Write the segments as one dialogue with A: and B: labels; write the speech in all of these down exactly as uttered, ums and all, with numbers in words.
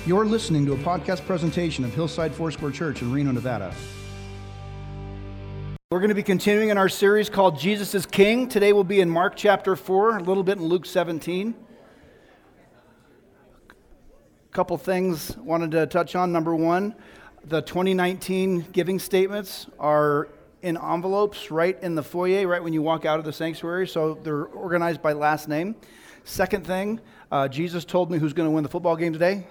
A: You're listening to a podcast presentation of Hillside Foursquare Church in Reno, Nevada. We're going to be continuing in our series called Jesus is King. Today we'll be in Mark chapter four, a little bit in Luke seventeen. A couple things wanted to touch on. Number one, the twenty nineteen giving statements are in envelopes right in the foyer, right when you walk out of the sanctuary, so they're organized by last name. Second thing, uh, Jesus told me who's going to win the football game today.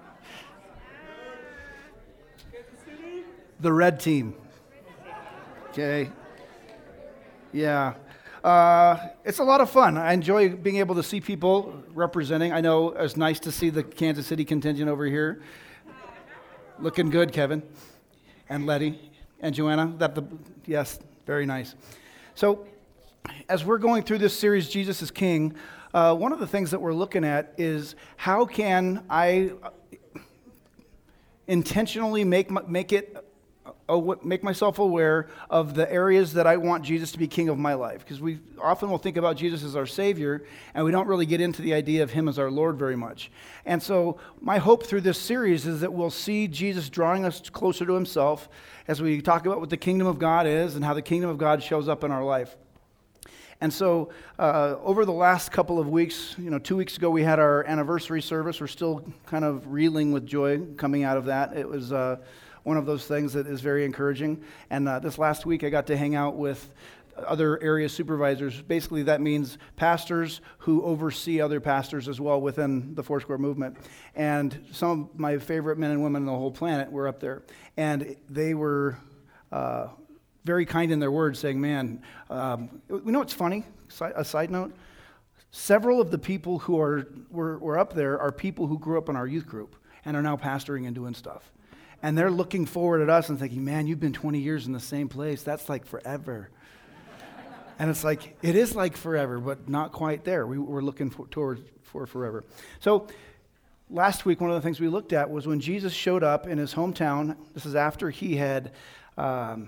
A: The red team. Okay. Yeah. Uh, it's a lot of fun. I enjoy being able to see people representing. I know it's nice to see the Kansas City contingent over here. Looking good, Kevin. And Letty. And Joanna. That the yes, very nice. So, as we're going through this series, Jesus is King, uh, one of the things that we're looking at is how can I intentionally make make it make myself aware of the areas that I want Jesus to be king of my life. Because we often will think about Jesus as our Savior, and we don't really get into the idea of Him as our Lord very much. And so my hope through this series is that we'll see Jesus drawing us closer to Himself as we talk about what the kingdom of God is and how the kingdom of God shows up in our life. And so uh, over the last couple of weeks, you know, two weeks ago we had our anniversary service. We're still kind of reeling with joy coming out of that. It was uh, one of those things that is very encouraging. And uh, this last week I got to hang out with other area supervisors. Basically that means pastors who oversee other pastors as well within the Foursquare movement. And some of my favorite men and women on the whole planet were up there. And they were uh, very kind in their words, saying, man, um, you know what's funny? A side note? Several of the people who are were, were up there are people who grew up in our youth group and are now pastoring and doing stuff. And they're looking forward at us and thinking, man, you've been twenty years in the same place. That's like forever. And it's like, it is like forever, but not quite there. We, we're looking for, towards for forever. So last week, one of the things we looked at was when Jesus showed up in his hometown. This is after he had um,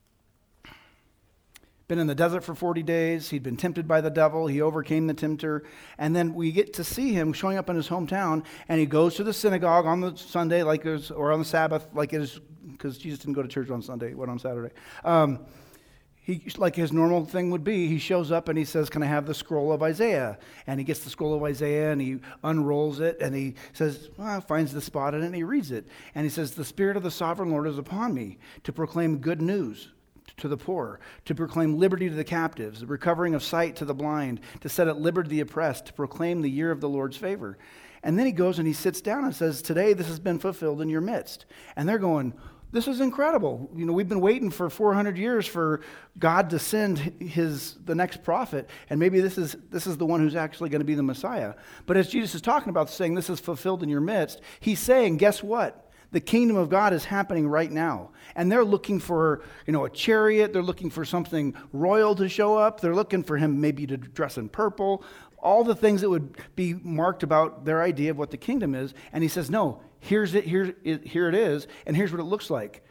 A: been in the desert for forty days. He'd been tempted by the devil. He overcame the tempter. And then we get to see him showing up in his hometown, and he goes to the synagogue on the Sunday, like it was, or on the Sabbath, like it is, because Jesus didn't go to church on Sunday, he went on Saturday. Um, he, like his normal thing would be, he shows up and he says, can I have the scroll of Isaiah? And he gets the scroll of Isaiah and he unrolls it and he says, well, finds the spot in it and he reads it. And he says, the Spirit of the Sovereign Lord is upon me to proclaim good news to the poor, to proclaim liberty to the captives, the recovering of sight to the blind, to set at liberty the oppressed, to proclaim the year of the Lord's favor. And then he goes and he sits down and says, today this has been fulfilled in your midst. And they're going, this is incredible. You know, we've been waiting for four hundred years for God to send his the next prophet, and maybe this is this is the one who's actually going to be the Messiah. But as Jesus is talking about saying this is fulfilled in your midst, he's saying, guess what? The kingdom of God is happening right now. And they're looking for, you know, a chariot. They're looking for something royal to show up. They're looking for him maybe to dress in purple. All the things that would be marked about their idea of what the kingdom is. And he says, no, here's it, here it, here it is, and here's what it looks like.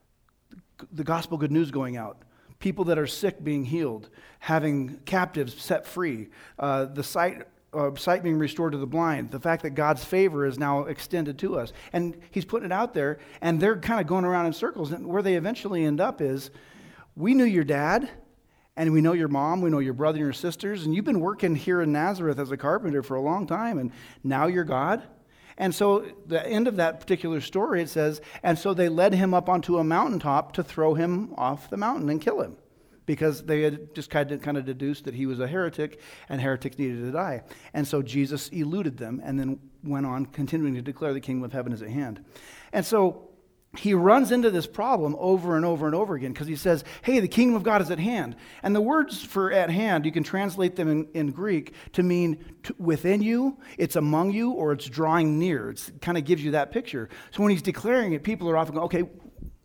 A: The gospel good news going out. People that are sick being healed. Having captives set free. Uh, the sight... Uh, sight being restored to the blind, the fact that God's favor is now extended to us. And he's putting it out there, and they're kind of going around in circles. And where they eventually end up is, we knew your dad, and we know your mom, we know your brother and your sisters, and you've been working here in Nazareth as a carpenter for a long time, and now you're God. And so the end of that particular story, it says, and so they led him up onto a mountaintop to throw him off the mountain and kill him, because they had just kind of, kind of deduced that he was a heretic, and heretics needed to die. And so Jesus eluded them and then went on continuing to declare the kingdom of heaven is at hand. And so he runs into this problem over and over and over again because he says, hey, the kingdom of God is at hand. And the words for at hand, you can translate them in, in Greek to mean to, within you, it's among you, or it's drawing near. It's, it kind of gives you that picture. So when he's declaring it, people are often going, okay,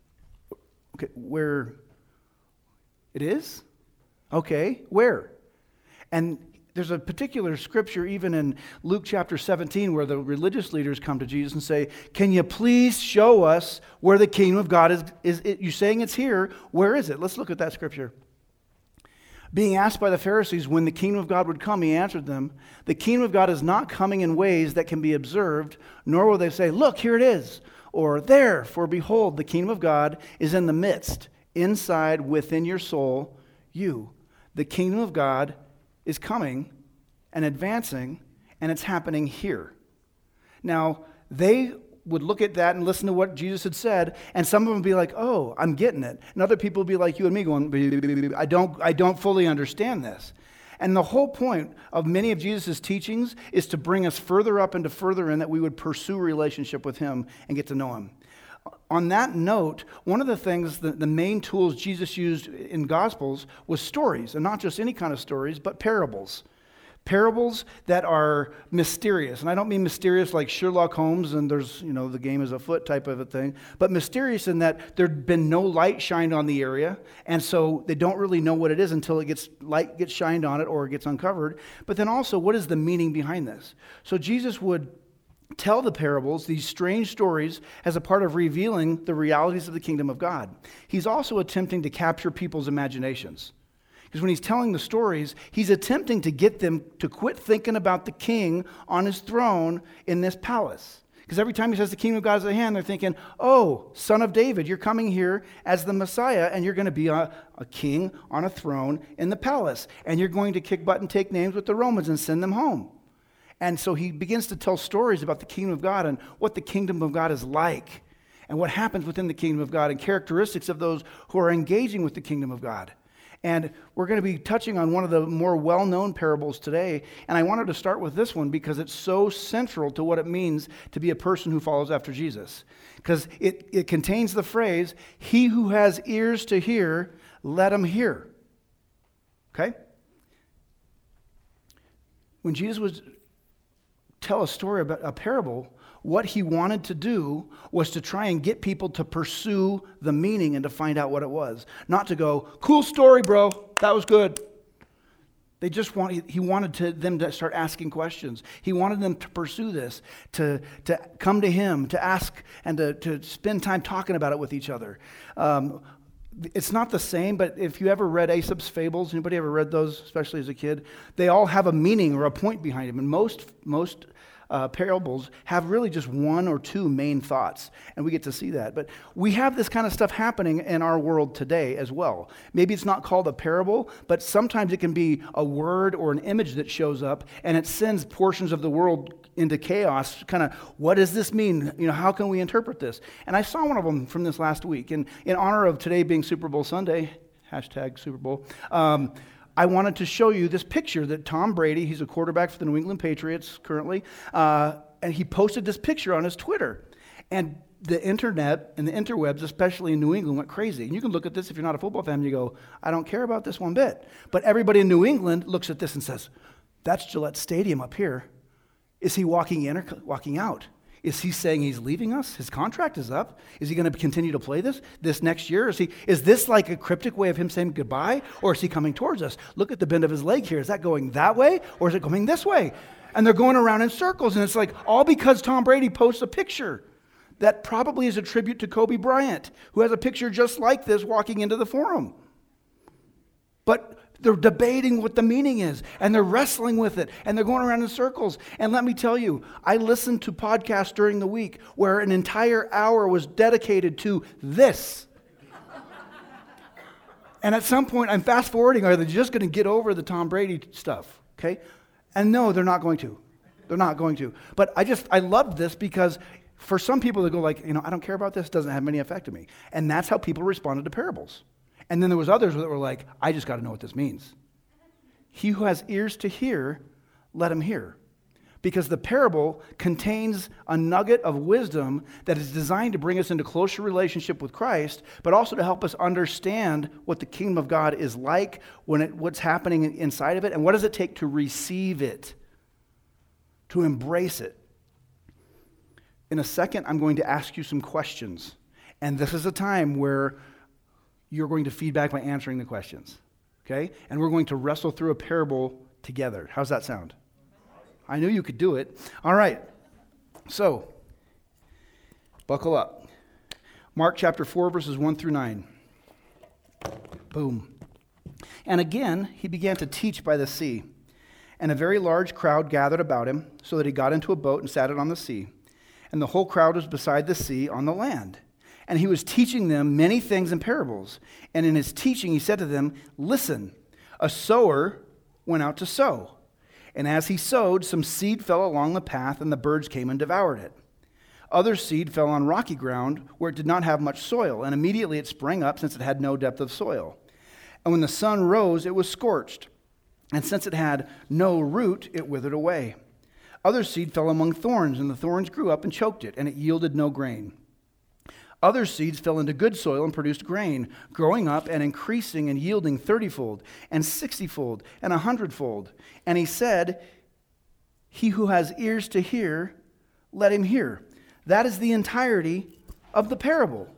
A: okay, where... It is? Okay, where? And there's a particular scripture even in Luke chapter seventeen where the religious leaders come to Jesus and say, can you please show us where the kingdom of God is? Is it, you're saying it's here. Where is it? Let's look at that scripture. Being asked by the Pharisees when the kingdom of God would come, he answered them, "The kingdom of God is not coming in ways that can be observed, nor will they say, 'Look, here it is,' or 'There,' for behold, the kingdom of God is in the midst, inside, within your soul, you." The kingdom of God is coming and advancing, and it's happening here. Now, they would look at that and listen to what Jesus had said, and some of them would be like, "Oh, I'm getting it." And other people would be like you and me going, I don't, I don't fully understand this. And the whole point of many of Jesus' teachings is to bring us further up and to further in that we would pursue a relationship with him and get to know him. On that note, one of the things, the, the main tools Jesus used in Gospels was stories, and not just any kind of stories, but parables. Parables that are mysterious. And I don't mean mysterious like Sherlock Holmes and there's, you know, the game is afoot type of a thing, but mysterious in that there'd been no light shined on the area, and so they don't really know what it is until it gets light gets shined on it or it gets uncovered. But then also, what is the meaning behind this? So Jesus would tell the parables, these strange stories, as a part of revealing the realities of the kingdom of God. He's also attempting to capture people's imaginations. Because when he's telling the stories, he's attempting to get them to quit thinking about the king on his throne in this palace. Because every time he says the kingdom of God is at hand, they're thinking, "Oh, son of David, you're coming here as the Messiah, and you're going to be a, a king on a throne in the palace. And you're going to kick butt and take names with the Romans and send them home." And so he begins to tell stories about the kingdom of God and what the kingdom of God is like, and what happens within the kingdom of God, and characteristics of those who are engaging with the kingdom of God. And we're going to be touching on one of the more well-known parables today. And I wanted to start with this one because it's so central to what it means to be a person who follows after Jesus. Because it, it contains the phrase, "He who has ears to hear, let him hear." Okay? When Jesus would tell a story about a parable, what he wanted to do was to try and get people to pursue the meaning and to find out what it was. Not to go, "Cool story, bro. That was good." They just want, he wanted to, them to start asking questions. He wanted them to pursue this, to, to come to him, to ask, and to, to spend time talking about it with each other. Um, it's not the same, but if you ever read Aesop's Fables, anybody ever read those, especially as a kid? They all have a meaning or a point behind them. And most, most Uh, parables have really just one or two main thoughts, and we get to see that. But we have this kind of stuff happening in our world today as well. Maybe it's not called a parable, but sometimes it can be a word or an image that shows up, and it sends portions of the world into chaos. Kind of, what does this mean? You know, how can we interpret this? And I saw one of them from this last week, and in honor of today being Super Bowl Sunday, hashtag Super Bowl, um, I wanted to show you this picture that Tom Brady, he's a quarterback for the New England Patriots currently, uh, and he posted this picture on his Twitter. And the internet and the interwebs, especially in New England, went crazy. And you can look at this if you're not a football fan and you go, "I don't care about this one bit." But everybody in New England looks at this and says, "That's Gillette Stadium up here. Is he walking in or walking out? Is he saying he's leaving us? His contract is up. Is he going to continue to play this this next year? Is he? Is this like a cryptic way of him saying goodbye, or is he coming towards us? Look at the bend of his leg here. Is that going that way, or is it going this way?" And they're going around in circles, and it's like all because Tom Brady posts a picture that probably is a tribute to Kobe Bryant, who has a picture just like this walking into the forum. But they're debating what the meaning is, and they're wrestling with it, and they're going around in circles. And let me tell you, I listened to podcasts during the week where an entire hour was dedicated to this. And at some point, I'm fast forwarding, are they just going to get over the Tom Brady stuff? Okay? And no, they're not going to. They're not going to. But I just, I loved this because for some people that go like, you know, "I don't care about this, it doesn't have any effect on me." And that's how people responded to parables. And then there was others that were like, "I just got to know what this means." He who has ears to hear, let him hear. Because the parable contains a nugget of wisdom that is designed to bring us into closer relationship with Christ, but also to help us understand what the kingdom of God is like, when it, what's happening inside of it, and what does it take to receive it, to embrace it. In a second, I'm going to ask you some questions. And this is a time where you're going to feedback by answering the questions, okay? And we're going to wrestle through a parable together. How's that sound? I knew you could do it. All right. So, buckle up. Mark chapter four, verses one through nine. Boom. And again, he began to teach by the sea. And a very large crowd gathered about him, so that he got into a boat and sat it on the sea. And the whole crowd was beside the sea on the land. And he was teaching them many things in parables. And in his teaching, he said to them, "Listen, a sower went out to sow. And as he sowed, some seed fell along the path, and the birds came and devoured it. Other seed fell on rocky ground, where it did not have much soil, and immediately it sprang up, since it had no depth of soil. And when the sun rose, it was scorched, and since it had no root, it withered away. Other seed fell among thorns, and the thorns grew up and choked it, and it yielded no grain. Other seeds fell into good soil and produced grain, growing up and increasing and yielding thirtyfold, and sixtyfold, and a hundredfold. And he said, 'He who has ears to hear, let him hear.'" That is the entirety of the parable.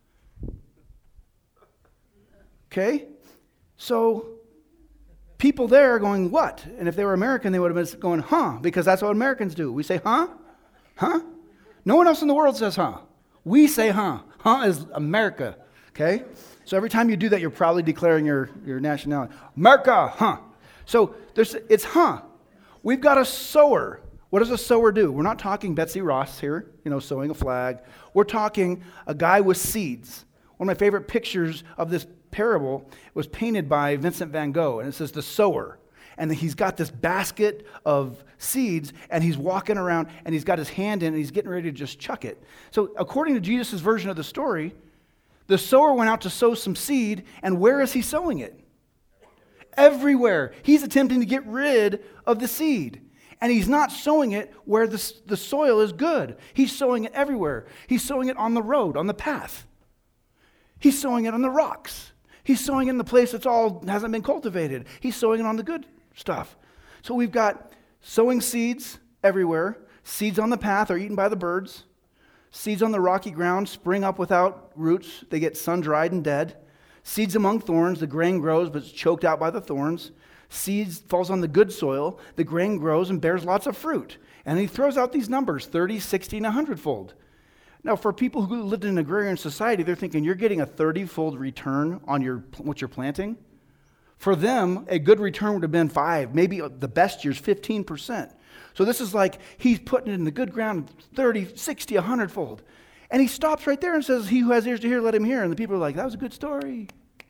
A: Okay? So, people there are going, "What?" And if they were American, they would have been going, "Huh," because that's what Americans do. We say, "Huh? Huh?" No one else in the world says, "Huh." We say, "Huh." Huh is America. Okay? So every time you do that, you're probably declaring your, your nationality. America, huh. So there's it's huh. We've got a sower. What does a sower do? We're not talking Betsy Ross here, you know, sowing a flag. We're talking a guy with seeds. One of my favorite pictures of this parable was painted by Vincent van Gogh, and it says the sower. And he's got this basket of seeds, and he's walking around, and he's got his hand in, and he's getting ready to just chuck it. So according to Jesus' version of the story, the sower went out to sow some seed, and where is he sowing it? Everywhere. He's attempting to get rid of the seed. And he's not sowing it where the, the soil is good. He's sowing it everywhere. He's sowing it on the road, on the path. He's sowing it on the rocks. He's sowing it in the place that's all hasn't been cultivated. He's sowing it on the good stuff. So we've got sowing seeds everywhere. Seeds on the path are eaten by the birds. Seeds on the rocky ground spring up without roots. They get sun-dried and dead. Seeds among thorns, the grain grows, but it's choked out by the thorns. Seeds falls on the good soil, the grain grows and bears lots of fruit. And he throws out these numbers, thirty, sixty, and a hundredfold. Now, for people who lived in an agrarian society, they're thinking you're getting a thirty-fold return on your what you're planting. For them, a good return would have been five, maybe the best years, fifteen percent. So this is like he's putting it in the good ground, thirty, sixty, a hundredfold. And he stops right there and says, "He who has ears to hear, let him hear." And the people are like, "That was a good story."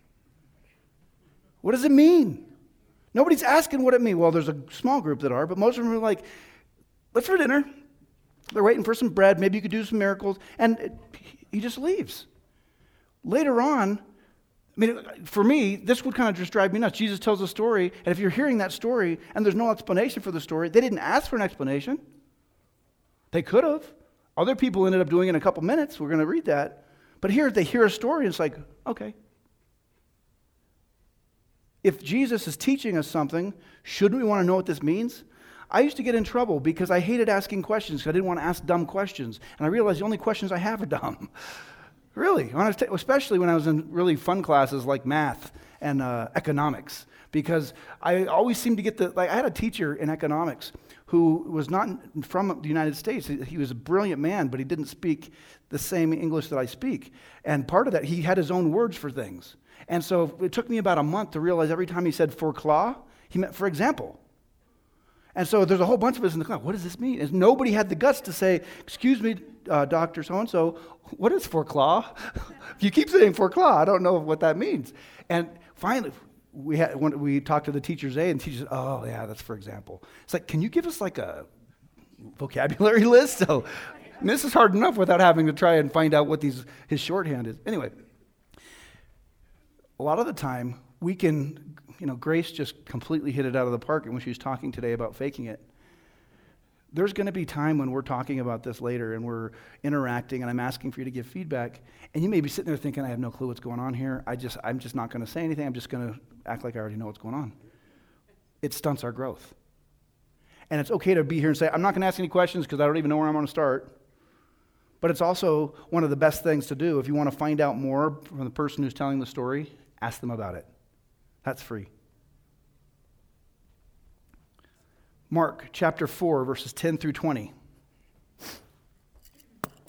A: What does it mean? Nobody's asking what it means. Well, there's a small group that are, but most of them are like, "Let's for dinner." They're waiting for some bread. Maybe you could do some miracles. And it, he just leaves. Later on, I mean, for me, this would kind of just drive me nuts. Jesus tells a story, and if you're hearing that story and there's no explanation for the story, they didn't ask for an explanation. They could have. Other people ended up doing it in a couple minutes. We're going to read that. But here, they hear a story, and it's like, okay. If Jesus is teaching us something, shouldn't we want to know what this means? I used to get in trouble because I hated asking questions because I didn't want to ask dumb questions. And I realized the only questions I have are dumb. Really, especially when I was in really fun classes like math and uh, economics. Because I always seemed to get the, like I had a teacher in economics who was not from the United States. He was a brilliant man, but he didn't speak the same English that I speak. And part of that, he had his own words for things. And so it took me about a month to realize every time he said for claw, he meant for example. And so there's a whole bunch of us in the class. What does this mean? And nobody had the guts to say, "Excuse me, uh, Doctor So-and-so, what is for claw?" If you keep saying for claw, I don't know what that means. And finally, we had when we talked to the teachers A, and the teachers said, "Oh, yeah, that's for example." It's like, can you give us like a vocabulary list? So and this is hard enough without having to try and find out what these his shorthand is. Anyway. A lot of the time, we can, you know, Grace just completely hit it out of the park when she was talking today about faking it. There's going to be time when we're talking about this later and we're interacting and I'm asking for you to give feedback, and you may be sitting there thinking, "I have no clue what's going on here. I just, I'm just not going to say anything. I'm just going to act like I already know what's going on." It stunts our growth. And it's okay to be here and say, "I'm not going to ask any questions because I don't even know where I'm going to start." But it's also one of the best things to do if you want to find out more from the person who's telling the story. Ask them about it. That's free. Mark chapter four, verses ten through twenty.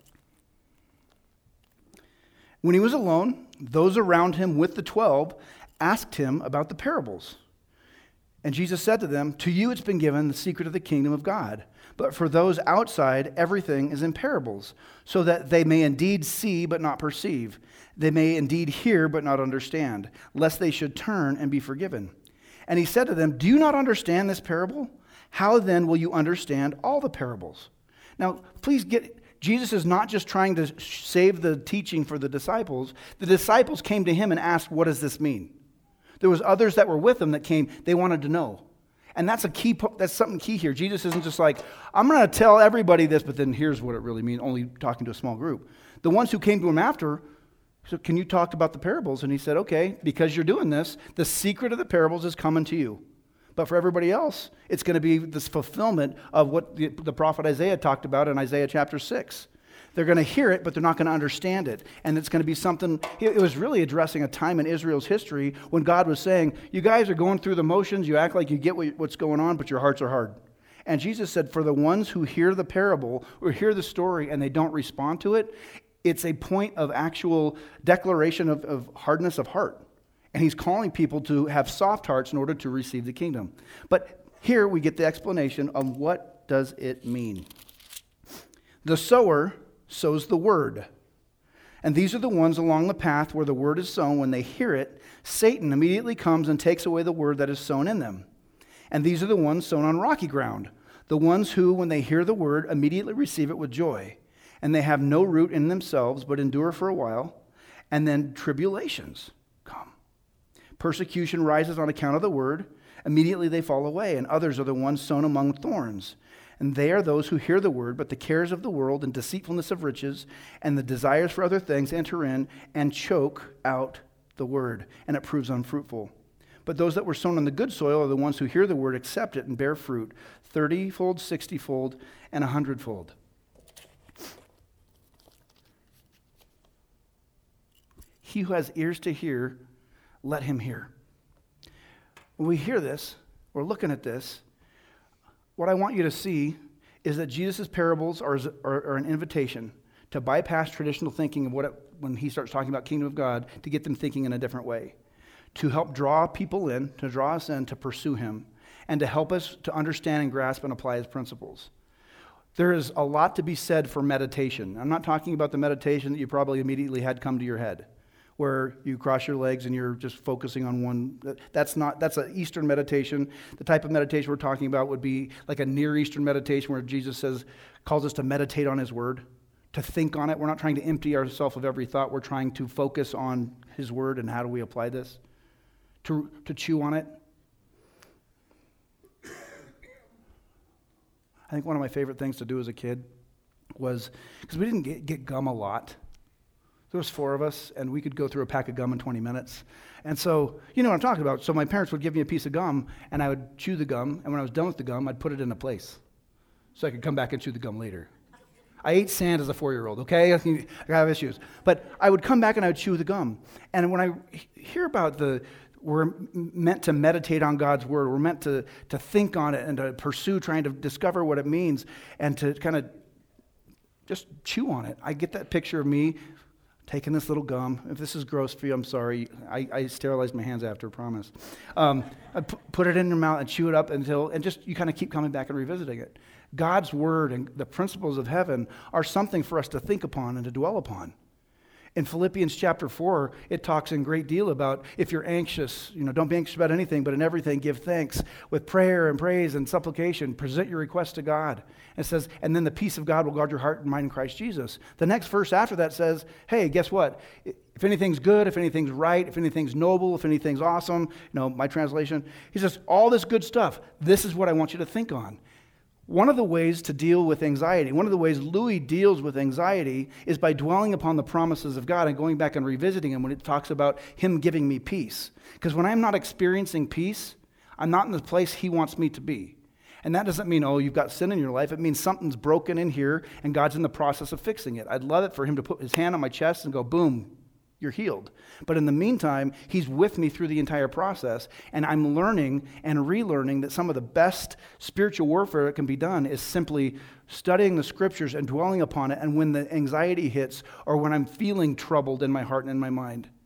A: When he was alone, those around him with the twelve asked him about the parables. And Jesus said to them, "To you it's been given the secret of the kingdom of God. But for those outside, everything is in parables, so that they may indeed see but not perceive. They may indeed hear but not understand, lest they should turn and be forgiven." And he said to them, "Do you not understand this parable? How then will you understand all the parables?" Now, please get, Jesus is not just trying to save the teaching for the disciples. The disciples came to him and asked, "What does this mean?" There was others that were with him that came, they wanted to know. And that's a key, that's something key here. Jesus isn't just like, "I'm going to tell everybody this, but then here's what it really means," only talking to a small group. The ones who came to him after, so "Can you talk about the parables?" And he said, "Okay, because you're doing this, the secret of the parables is coming to you. But for everybody else, it's going to be this fulfillment of what the, the prophet Isaiah talked about in Isaiah chapter six. They're going to hear it, but they're not going to understand it. And it's going to be something," it was really addressing a time in Israel's history when God was saying, "You guys are going through the motions, you act like you get what, what's going on, but your hearts are hard." And Jesus said, for the ones who hear the parable or hear the story and they don't respond to it, it's a point of actual declaration of, of hardness of heart. And he's calling people to have soft hearts in order to receive the kingdom. But here we get the explanation of what does it mean. The sower sows the word. And these are the ones along the path where the word is sown. When they hear it, Satan immediately comes and takes away the word that is sown in them. And these are the ones sown on rocky ground, the ones who, when they hear the word, immediately receive it with joy. And they have no root in themselves, but endure for a while. And then tribulations come. Persecution rises on account of the word. Immediately they fall away. And others are the ones sown among thorns. And they are those who hear the word, but the cares of the world and deceitfulness of riches and the desires for other things enter in and choke out the word, and it proves unfruitful. But those that were sown on the good soil are the ones who hear the word, accept it, and bear fruit, thirty-fold, sixty-fold, and a hundredfold. He who has ears to hear, let him hear. When we hear this, we're looking at this, what I want you to see is that Jesus' parables are, are, are an invitation to bypass traditional thinking of what it, when he starts talking about kingdom of God, to get them thinking in a different way, to help draw people in, to draw us in, to pursue him, and to help us to understand and grasp and apply his principles. There is a lot to be said for meditation. I'm not talking about the meditation that you probably immediately had come to your head, where you cross your legs and you're just focusing on one. That's not, that's an Eastern meditation. The type of meditation we're talking about would be like a Near Eastern meditation where Jesus says, calls us to meditate on his word, to think on it. We're not trying to empty ourselves of every thought. We're trying to focus on his word and how do we apply this, to, to chew on it. I think one of my favorite things to do as a kid was, because we didn't get, get gum a lot. There was four of us, and we could go through a pack of gum in twenty minutes. And so, you know what I'm talking about. So my parents would give me a piece of gum, and I would chew the gum, and when I was done with the gum, I'd put it in a place so I could come back and chew the gum later. I ate sand as a four-year-old, okay? I have issues. But I would come back and I would chew the gum. And when I hear about the, we're meant to meditate on God's word, we're meant to, to think on it and to pursue trying to discover what it means and to kind of just chew on it. I get that picture of me taking this little gum. If this is gross for you, I'm sorry. I, I sterilized my hands after, I promise. Um, I p- put it in your mouth and chew it up until, and just you kind of keep coming back and revisiting it. God's word and the principles of heaven are something for us to think upon and to dwell upon. In Philippians chapter four, it talks in great deal about if you're anxious, you know, don't be anxious about anything, but in everything give thanks with prayer and praise and supplication. Present your requests to God. And it says, and then the peace of God will guard your heart and mind in Christ Jesus. The next verse after that says, hey, guess what? If anything's good, if anything's right, if anything's noble, if anything's awesome, you know, my translation, he says, all this good stuff, this is what I want you to think on. One of the ways to deal with anxiety, one of the ways Louis deals with anxiety is by dwelling upon the promises of God and going back and revisiting them when it talks about him giving me peace. Because when I'm not experiencing peace, I'm not in the place he wants me to be. And that doesn't mean, oh, you've got sin in your life. It means something's broken in here and God's in the process of fixing it. I'd love it for him to put his hand on my chest and go, boom, you're healed. But in the meantime, he's with me through the entire process, and I'm learning and relearning that some of the best spiritual warfare that can be done is simply studying the scriptures and dwelling upon it, and when the anxiety hits or when I'm feeling troubled in my heart and in my mind,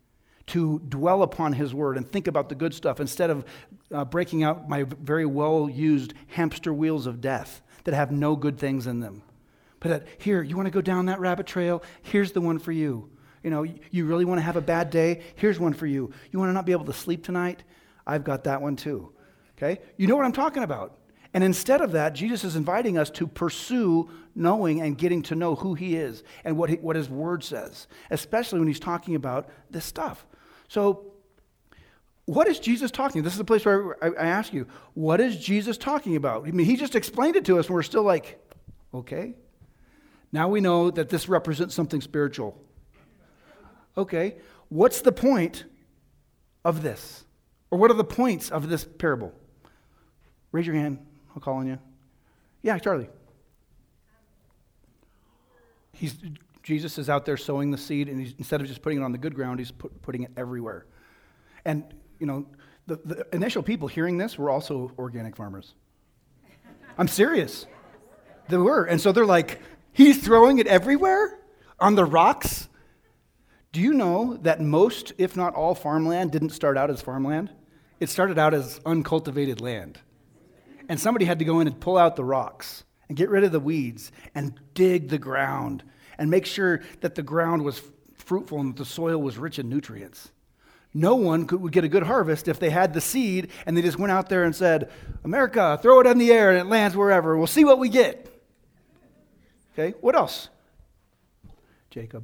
A: to dwell upon his word and think about the good stuff instead of uh, breaking out my very well-used hamster wheels of death that have no good things in them. But that, here, you want to go down that rabbit trail? Here's the one for you. You know, you really want to have a bad day? Here's one for you. You want to not be able to sleep tonight? I've got that one too. Okay? You know what I'm talking about. And instead of that, Jesus is inviting us to pursue knowing and getting to know who he is and what, he, what his word says, especially when he's talking about this stuff. So what is Jesus talking? This is the place where I, I ask you, what is Jesus talking about? I mean, he just explained it to us and we're still like, okay. Now we know that this represents something spiritual. Okay, what's the point of this? Or what are the points of this parable? Raise your hand. I'll call on you. Yeah, Charlie. He's Jesus is out there sowing the seed, and he's, instead of just putting it on the good ground, he's put, putting it everywhere. And, you know, the, the initial people hearing this were also organic farmers. I'm serious. They were. And so they're like, he's throwing it everywhere? On the rocks? Do you know that most, if not all, farmland didn't start out as farmland? It started out as uncultivated land. And somebody had to go in and pull out the rocks and get rid of the weeds and dig the ground and make sure that the ground was fruitful and that the soil was rich in nutrients. No one could, would get a good harvest if they had the seed and they just went out there and said, America, throw it in the air and it lands wherever. We'll see what we get. Okay, what else? Jacob.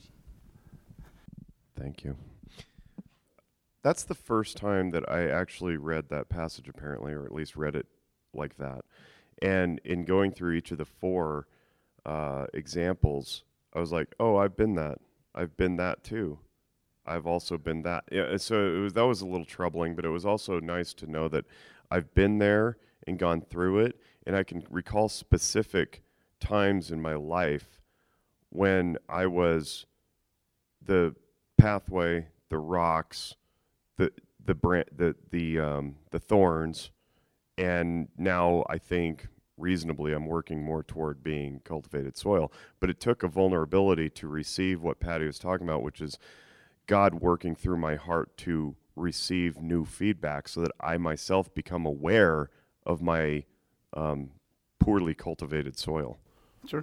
B: Thank you. That's the first time that I actually read that passage, apparently, or at least read it like that. And in going through each of the four uh, examples, I was like, oh, I've been that. I've been that too. I've also been that. Yeah, so it was, that was a little troubling, but it was also nice to know that I've been there and gone through it, and I can recall specific times in my life when I was the pathway, the rocks, the the bran- the the um, the thorns, and now I think reasonably I'm working more toward being cultivated soil. But it took a vulnerability to receive what Patty was talking about, which is God working through my heart to receive new feedback, so that I myself become aware of my um, poorly cultivated soil.
A: Sure.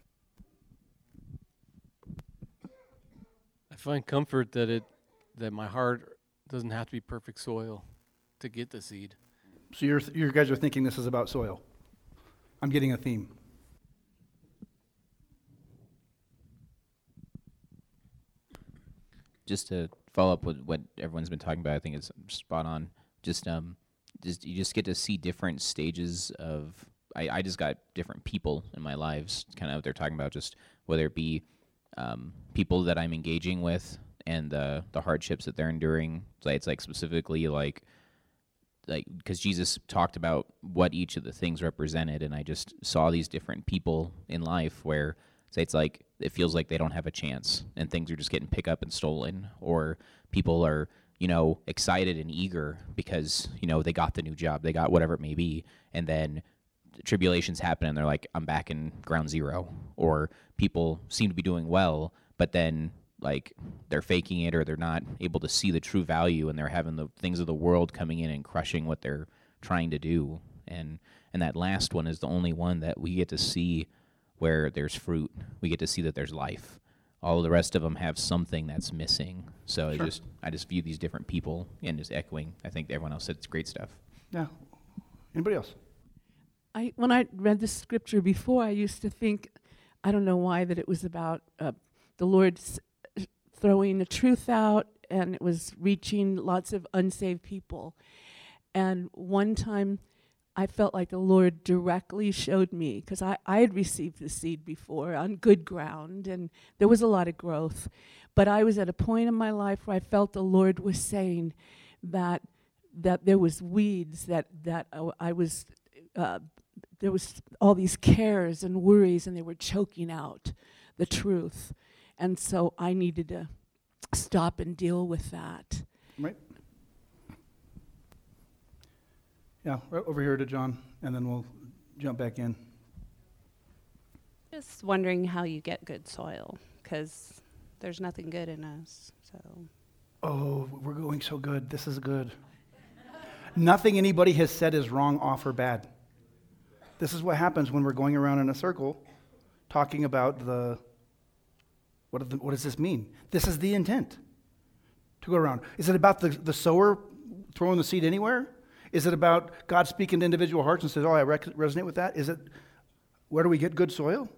C: I find comfort that it that my heart doesn't have to be perfect soil to get the seed.
A: So you're, you guys are thinking this is about soil. I'm getting a theme.
D: Just to follow up with what everyone's been talking about, I think it's spot on. Just um, just you just get to see different stages of. I, I just got different people in my lives, kind of what they're talking about, just whether it be um, people that I'm engaging with and the the hardships that they're enduring. So it's like specifically like. Like, because Jesus talked about what each of the things represented, and I just saw these different people in life where, say, it's like it feels like they don't have a chance, and things are just getting picked up and stolen, or people are, you know, excited and eager because, you know, they got the new job, they got whatever it may be, and then tribulations happen, and they're like, I'm back in ground zero, or people seem to be doing well, but then like they're faking it, or they're not able to see the true value, and they're having the things of the world coming in and crushing what they're trying to do. And and that last one is the only one that we get to see where there's fruit. We get to see that there's life. All of the rest of them have something that's missing. So sure. I just I just view these different people and just echoing. I think everyone else said it's great stuff.
A: Yeah. Anybody else?
E: I when I read the scripture before, I used to think, I don't know why, that it was about uh, the Lord's throwing the truth out, and it was reaching lots of unsaved people. And one time I felt like the Lord directly showed me, because I, I had received the seed before on good ground, and there was a lot of growth. But I was at a point in my life where I felt the Lord was saying that that there was weeds, that, that I, I was, uh, there was all these cares and worries, and they were choking out the truth. And so I needed to stop and deal with that.
A: Right. Yeah, right over here to John, and then we'll jump back in.
F: Just wondering how you get good soil, because there's nothing good in us. So,
A: Oh, we're going so good. This is good. Nothing anybody has said is wrong, off, or bad. This is what happens when we're going around in a circle talking about the, what, are the, what does this mean? This is the intent, to go around. Is it about the, the sower throwing the seed anywhere? Is it about God speaking to individual hearts and says, oh, I rec- resonate with that? Is it, where do we get good soil?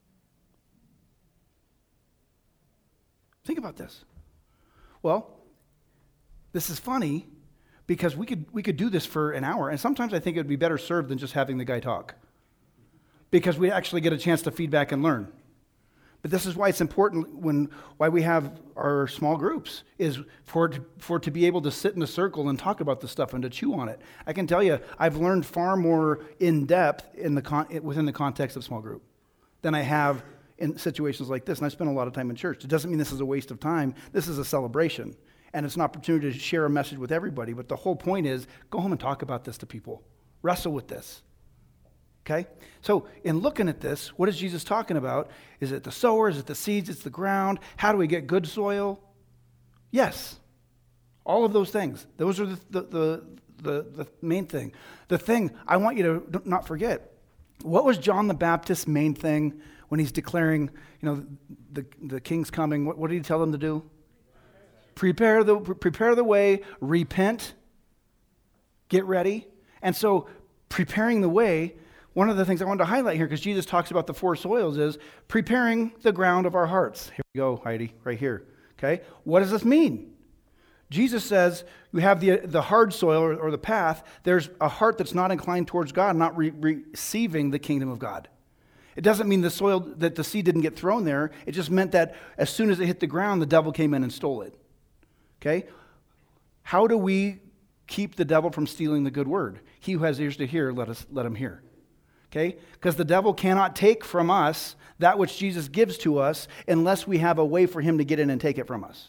A: Think about this. Well, this is funny because we could we could do this for an hour, and sometimes I think it would be better served than just having the guy talk, because we actually get a chance to feedback and learn. But this is why it's important when why we have our small groups, is for it to, for it to be able to sit in a circle and talk about this stuff and to chew on it. I can tell you, I've learned far more in depth in the con, within the context of small group than I have in situations like this. And I spend a lot of time in church. It doesn't mean this is a waste of time. This is a celebration, and it's an opportunity to share a message with everybody. But the whole point is, go home and talk about this to people. Wrestle with this. Okay? So in looking at this, what is Jesus talking about? Is it the sower? Is it the seeds? It's the ground? How do we get good soil? Yes. All of those things. Those are the, the, the, the, the main thing. The thing I want you to not forget, what was John the Baptist's main thing when he's declaring, you know, the, the king's coming? What, what did he tell them to do? Prepare the, prepare the way, repent, get ready. And so preparing the way, one of the things I wanted to highlight here, because Jesus talks about the four soils, is preparing the ground of our hearts. Here we go, Heidi, right here. Okay? What does this mean? Jesus says you have the, the hard soil or, or the path. There's a heart that's not inclined towards God, not re- receiving the kingdom of God. It doesn't mean the soil, that the seed didn't get thrown there. It just meant that as soon as it hit the ground, the devil came in and stole it. Okay? How do we keep the devil from stealing the good word? He who has ears to hear, let us let him hear. Okay? Because the devil cannot take from us that which Jesus gives to us unless we have a way for him to get in and take it from us.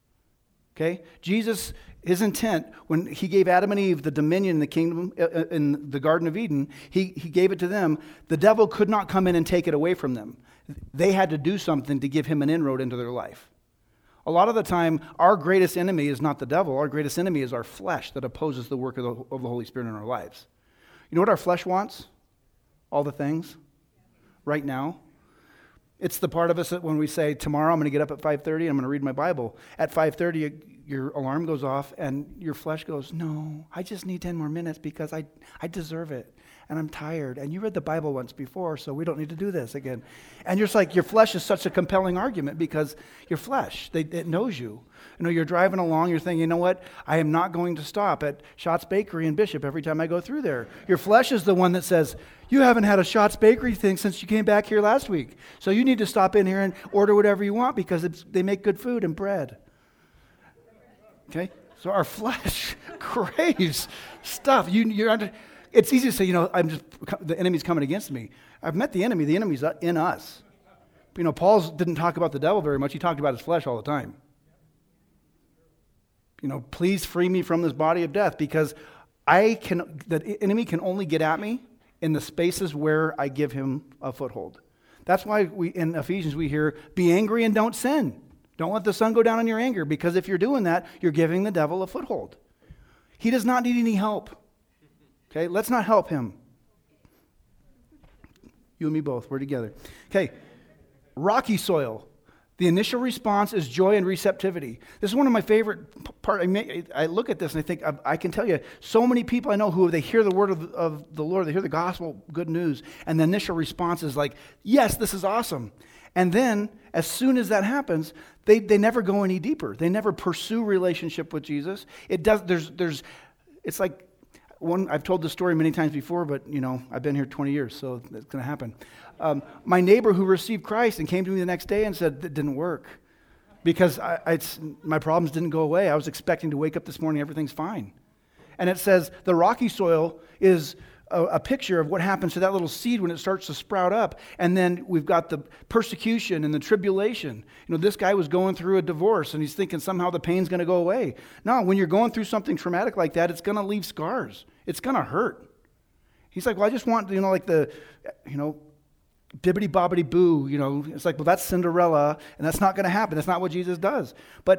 A: Okay? Jesus, his intent, when he gave Adam and Eve the dominion in the kingdom, uh, in the Garden of Eden, he, he gave it to them. The devil could not come in and take it away from them. They had to do something to give him an inroad into their life. A lot of the time, our greatest enemy is not the devil. Our greatest enemy is our flesh that opposes the work of the, of the Holy Spirit in our lives. You know what our flesh wants? All the things. Right now. It's the part of us that when we say, tomorrow I'm going to get up at five thirty and I'm going to read my Bible. At five thirty, your alarm goes off and your flesh goes, no, I just need ten more minutes because I, I deserve it. And I'm tired. And you read the Bible once before, so we don't need to do this again. And you're just like, your flesh is such a compelling argument because your flesh, they, it knows you. You know, you're driving along, you're thinking, you know what? I am not going to stop at Schatz Bakery in Bishop every time I go through there. Your flesh is the one that says, you haven't had a Schatz Bakery thing since you came back here last week. So you need to stop in here and order whatever you want because it's, they make good food and bread. Okay? So our flesh craves stuff. You, you're under... It's easy to say, you know, I'm just, the enemy's coming against me. I've met the enemy. The enemy's in us. You know, Paul didn't talk about the devil very much. He talked about his flesh all the time. You know, please free me from this body of death because I can, the enemy can only get at me in the spaces where I give him a foothold. That's why we in Ephesians we hear, be angry and don't sin. Don't let the sun go down in your anger, because if you're doing that, you're giving the devil a foothold. He does not need any help. Okay, let's not help him. You and me both, we're together. Okay, rocky soil. The initial response is joy and receptivity. This is one of my favorite parts. I, may, I look at this and I think, I, I can tell you, so many people I know who, they hear the word of, of the Lord, they hear the gospel, good news, and the initial response is like, yes, this is awesome. And then, as soon as that happens, they, they never go any deeper. They never pursue relationship with Jesus. It does, there's, there's, it's like, One, I've told this story many times before, but, you know, I've been here twenty years, so it's going to happen. Um, my neighbor who received Christ and came to me the next day and said, that didn't work because I, I, my problems didn't go away. I was expecting to wake up this morning, everything's fine. And it says the rocky soil is a, a picture of what happens to that little seed when it starts to sprout up. And then we've got the persecution and the tribulation. You know, this guy was going through a divorce and he's thinking somehow the pain's going to go away. No, when you're going through something traumatic like that, it's going to leave scars. It's going to hurt. He's like, well, I just want, you know, like the, you know, bibbity bobbity boo, you know. It's like, well, that's Cinderella, and that's not going to happen. That's not what Jesus does. But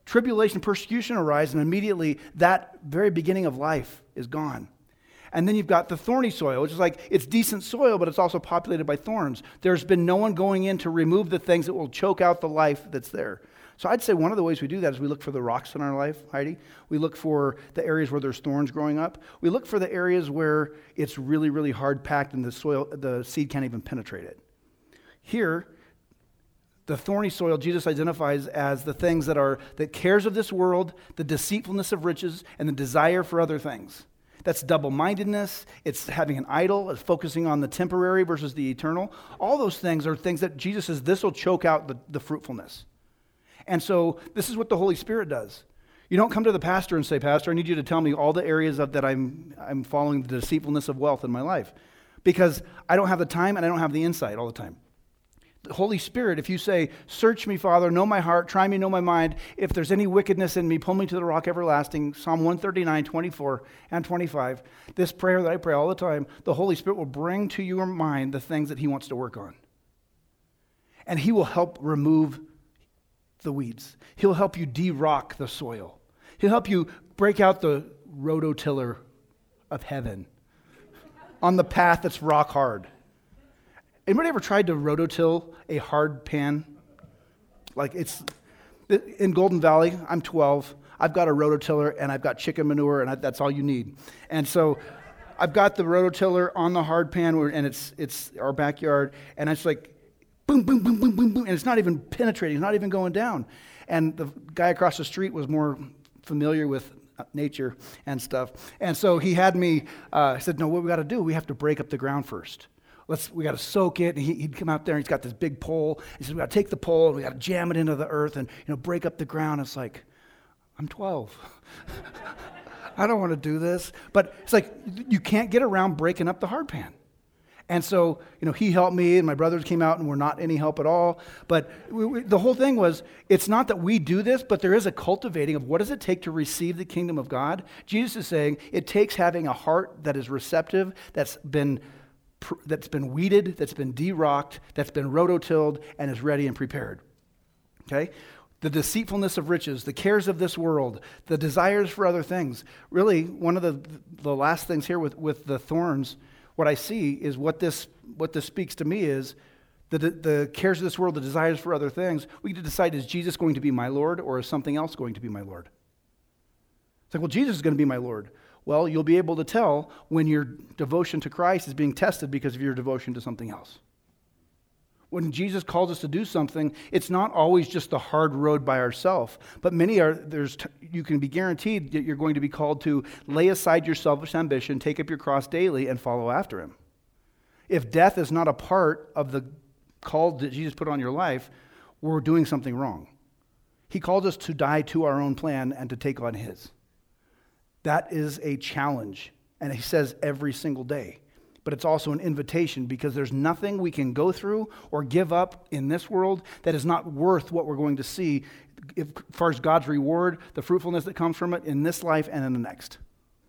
A: Tribulation, persecution arise, and immediately that very beginning of life is gone. And then you've got the thorny soil, which is like, it's decent soil, but it's also populated by thorns. There's been no one going in to remove the things that will choke out the life that's there. So I'd say one of the ways we do that is we look for the rocks in our life, Heidi. We look for the areas where there's thorns growing up. We look for the areas where it's really, really hard packed and the soil, the seed can't even penetrate it. Here, the thorny soil Jesus identifies as the things that are the cares of this world, the deceitfulness of riches, and the desire for other things. That's double-mindedness. It's having an idol. It's focusing on the temporary versus the eternal. All those things are things that Jesus says this will choke out the, the fruitfulness. And so this is what the Holy Spirit does. You don't come to the pastor and say, Pastor, I need you to tell me all the areas of that I'm I'm following the deceitfulness of wealth in my life. Because I don't have the time and I don't have the insight all the time. The Holy Spirit, if you say, search me, Father, know my heart, try me, know my mind. If there's any wickedness in me, pull me to the rock everlasting. Psalm one thirty-nine, twenty-four and twenty-five. This prayer that I pray all the time, the Holy Spirit will bring to your mind the things that he wants to work on. And he will help remove the weeds. He'll help you de-rock the soil. He'll help you break out the rototiller of heaven on the path that's rock hard. Anybody ever tried to rototill a hard pan? Like it's, in Golden Valley, I'm twelve. I've got a rototiller and I've got chicken manure and I, that's all you need. And so I've got the rototiller on the hard pan where, and it's it's our backyard and it's like boom, boom, boom, boom, boom, boom, and it's not even penetrating, it's not even going down. And the guy across the street was more familiar with nature and stuff. And so he had me, uh, said, no, what we got to do, we have to break up the ground first. Let's, we got to soak it. And he, he'd come out there and he's got this big pole. He says, we got to take the pole and we got to jam it into the earth and, you know, break up the ground. It's like, I'm twelve. I don't want to do this. But it's like, you can't get around breaking up the hard pan. And so, you know, he helped me, and my brothers came out and were not any help at all. But we, we, the whole thing was, it's not that we do this, but there is a cultivating of what does it take to receive the kingdom of God. Jesus is saying it takes having a heart that is receptive, that's been that's been weeded, that's been de-rocked, that's been rototilled, and is ready and prepared. Okay? The deceitfulness of riches, the cares of this world, the desires for other things. Really, one of the the last things here with, with the thorns, what I see is what this what this speaks to me is the, the cares of this world, the desires for other things. We get to decide, is Jesus going to be my Lord or is something else going to be my Lord? It's like, well, Jesus is going to be my Lord. Well, you'll be able to tell when your devotion to Christ is being tested because of your devotion to something else. When Jesus calls us to do something, it's not always just the hard road by ourselves, but many are, there's, you can be guaranteed that you're going to be called to lay aside your selfish ambition, take up your cross daily, and follow after him. If death is not a part of the call that Jesus put on your life, we're doing something wrong. He called us to die to our own plan and to take on his. That is a challenge, and he says every single day. But it's also an invitation because there's nothing we can go through or give up in this world that is not worth what we're going to see if, as far as God's reward, the fruitfulness that comes from it in this life and in the next.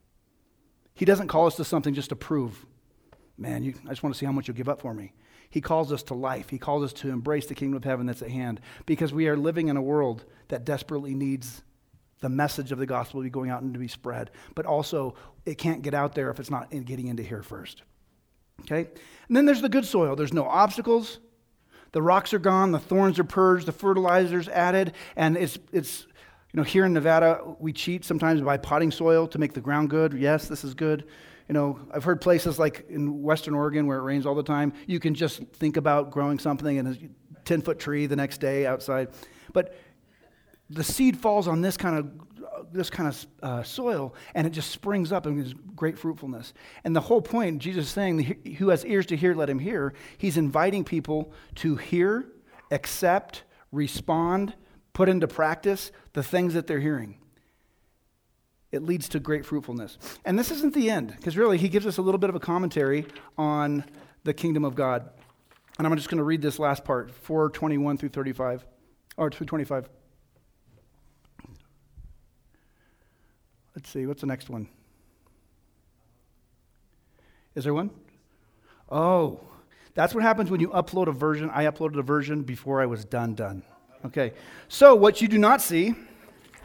A: He doesn't call us to something just to prove, man, you, I just want to see how much you'll give up for me. He calls us to life. He calls us to embrace the kingdom of heaven that's at hand because we are living in a world that desperately needs the message of the gospel to be going out and to be spread. But also, it can't get out there if it's not in getting into here first. Okay? And then there's the good soil. There's no obstacles. The rocks are gone. The thorns are purged. The fertilizer's added. And it's, it's you know, here in Nevada, we cheat sometimes by potting soil to make the ground good. Yes, this is good. You know, I've heard places like in Western Oregon where it rains all the time, you can just think about growing something and a ten-foot tree the next day outside. But the seed falls on this kind of this kind of uh, soil, and it just springs up and is great fruitfulness. And the whole point, Jesus is saying, who has ears to hear, let him hear. He's inviting people to hear, accept, respond, put into practice the things that they're hearing. It leads to great fruitfulness. And this isn't the end, because really he gives us a little bit of a commentary on the kingdom of God. And I'm just going to read this last part, four twenty-one through thirty-five, or through twenty-five. Let's see, what's the next one? Is there one? Oh, that's what happens when you upload a version. I uploaded a version before I was done, done. Okay, so what you do not see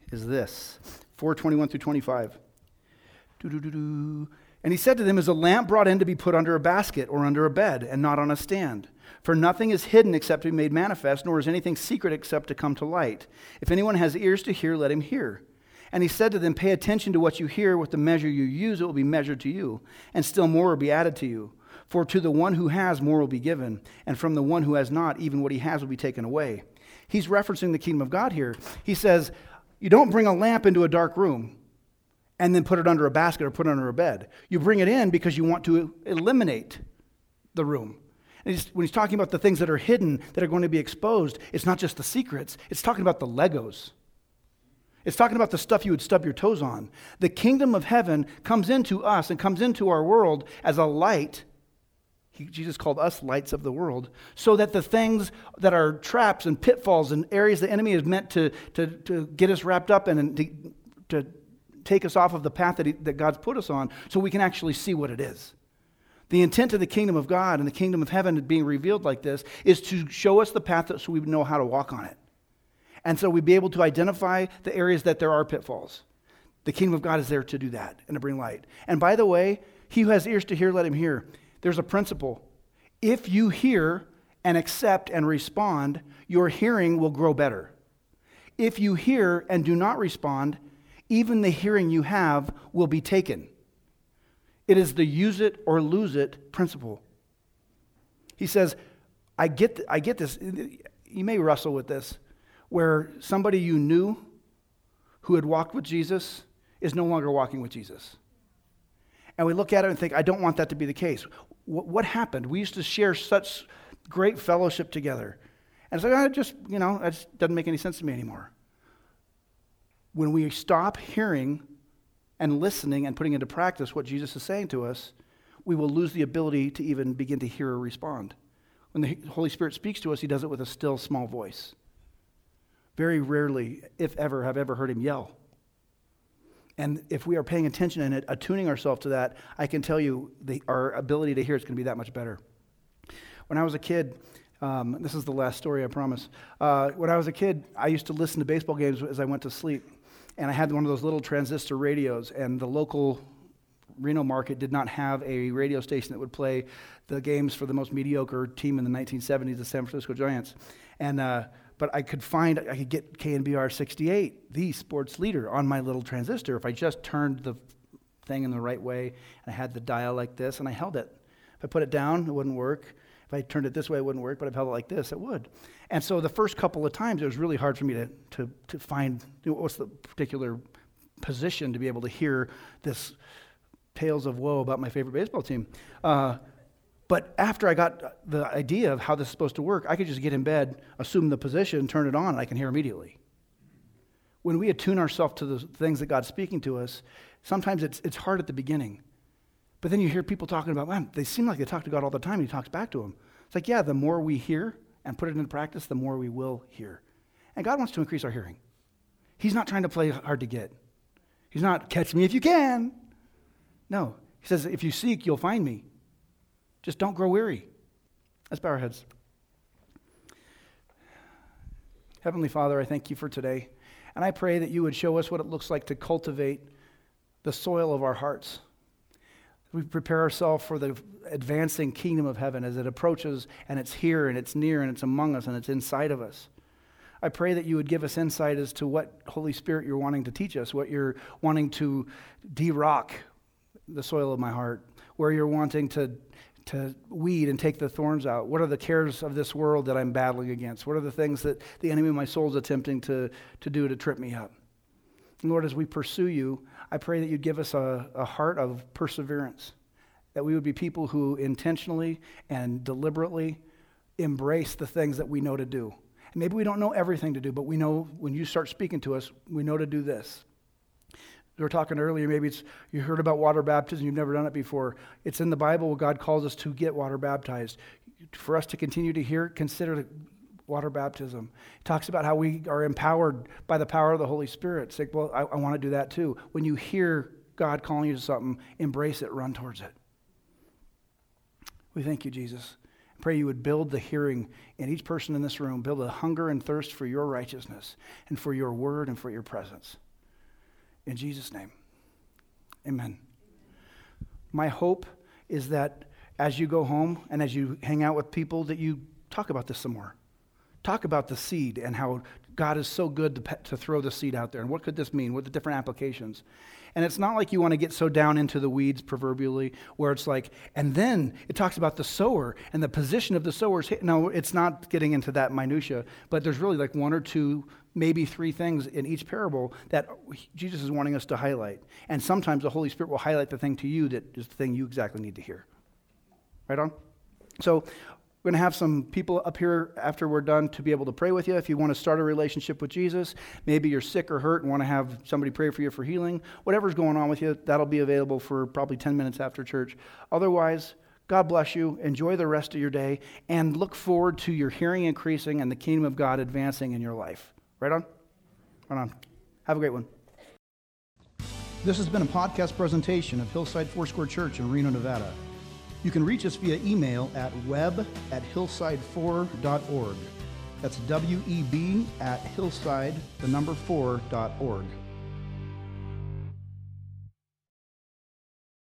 A: is this, four twenty-one through twenty-five. Doo-doo-doo-doo. And he said to them, is a lamp brought in to be put under a basket or under a bed and not on a stand? For nothing is hidden except to be made manifest, nor is anything secret except to come to light. If anyone has ears to hear, let him hear. And he said to them, pay attention to what you hear. With the measure you use, it will be measured to you, and still more will be added to you. For to the one who has, more will be given, and from the one who has not, even what he has will be taken away. He's referencing the kingdom of God here. He says, you don't bring a lamp into a dark room and then put it under a basket or put it under a bed. You bring it in because you want to eliminate the room. And he's, when he's talking about the things that are hidden, that are going to be exposed, it's not just the secrets. It's talking about the Legos. It's talking about the stuff you would stub your toes on. The kingdom of heaven comes into us and comes into our world as a light. He, Jesus called us lights of the world, so that the things that are traps and pitfalls and areas the enemy is meant to, to, to get us wrapped up in and to, to take us off of the path that, he, that God's put us on, so we can actually see what it is. The intent of the kingdom of God and the kingdom of heaven being revealed like this is to show us the path so we know how to walk on it. And so we'd be able to identify the areas that there are pitfalls. The kingdom of God is there to do that and to bring light. And by the way, he who has ears to hear, let him hear. There's a principle. If you hear and accept and respond, your hearing will grow better. If you hear and do not respond, even the hearing you have will be taken. It is the use it or lose it principle. He says, I get, th- I get this. You may wrestle with this, where somebody you knew who had walked with Jesus is no longer walking with Jesus. And we look at it and think, I don't want that to be the case. W- what happened? We used to share such great fellowship together. And it's like, oh, it just, you know, it just doesn't make any sense to me anymore. When we stop hearing and listening and putting into practice what Jesus is saying to us, we will lose the ability to even begin to hear or respond. When the Holy Spirit speaks to us, he does it with a still, small voice. Very rarely, if ever, have I ever heard him yell. And if we are paying attention and attuning ourselves to that, I can tell you the, our ability to hear is going to be that much better. When I was a kid, um, this is the last story, I promise. Uh, when I was a kid, I used to listen to baseball games as I went to sleep. And I had one of those little transistor radios, and the local Reno market did not have a radio station that would play the games for the most mediocre team in the nineteen seventies, the San Francisco Giants. And uh, but I could find, I could get K N B R sixty-eight, the sports leader, on my little transistor if I just turned the thing in the right way, and I had the dial like this, and I held it. If I put it down, it wouldn't work. If I turned it this way, it wouldn't work, but if I held it like this, it would. And so the first couple of times, it was really hard for me to to, to find, you know, what's the particular position to be able to hear this tales of woe about my favorite baseball team. Uh, but after I got the idea of how this is supposed to work, I could just get in bed, assume the position, turn it on, and I can hear immediately. When we attune ourselves to the things that God's speaking to us, sometimes it's it's hard at the beginning. But then you hear people talking about, man, they seem like they talk to God all the time, and he talks back to them. It's like, yeah, the more we hear and put it into practice, the more we will hear. And God wants to increase our hearing. He's not trying to play hard to get. He's not, catch me if you can. No. He says, if you seek, you'll find me. Just don't grow weary. Let's bow our heads. Heavenly Father, I thank you for today. And I pray that you would show us what it looks like to cultivate the soil of our hearts. We prepare ourselves for the advancing kingdom of heaven as it approaches, and it's here, and it's near, and it's among us, and it's inside of us. I pray that you would give us insight as to what, Holy Spirit, you're wanting to teach us, what you're wanting to de-rock the soil of my heart, where you're wanting to, to weed and take the thorns out. What are the cares of this world that I'm battling against? What are the things that the enemy of my soul is attempting to, to do to trip me up? And Lord, as we pursue you, I pray that you'd give us a, a heart of perseverance, that we would be people who intentionally and deliberately embrace the things that we know to do. And maybe we don't know everything to do, but we know when you start speaking to us, we know to do this. We were talking earlier, maybe it's you heard about water baptism, you've never done it before. It's in the Bible where God calls us to get water baptized. For us to continue to hear, consider water baptism. It talks about how we are empowered by the power of the Holy Spirit. It's like, well, I, I want to do that too. When you hear God calling you to something, embrace it, run towards it. We thank you, Jesus. Pray you would build the hearing in each person in this room, build a hunger and thirst for your righteousness and for your word and for your presence. In Jesus' name, amen. My hope is that as you go home and as you hang out with people, that you talk about this some more. Talk about the seed and how God is so good to, pe- to throw the seed out there. And what could this mean? What are the different applications? And it's not like you want to get so down into the weeds, proverbially, where it's like, and then it talks about the sower and the position of the sower's hit. No, it's not getting into that minutia, but there's really like one or two, maybe three things in each parable that Jesus is wanting us to highlight. And sometimes the Holy Spirit will highlight the thing to you that is the thing you exactly need to hear. Right on? So we're going to have some people up here after we're done to be able to pray with you. If you want to start a relationship with Jesus, maybe you're sick or hurt and want to have somebody pray for you for healing, whatever's going on with you, that'll be available for probably ten minutes after church. Otherwise, God bless you. Enjoy the rest of your day and look forward to your hearing increasing and the kingdom of God advancing in your life. Right on? Right on. Have a great one. This has been a podcast presentation of Hillside Foursquare Church in Reno, Nevada. You can reach us via email at web at hillside four dot org. That's W E B at hillside, the number four, dot org.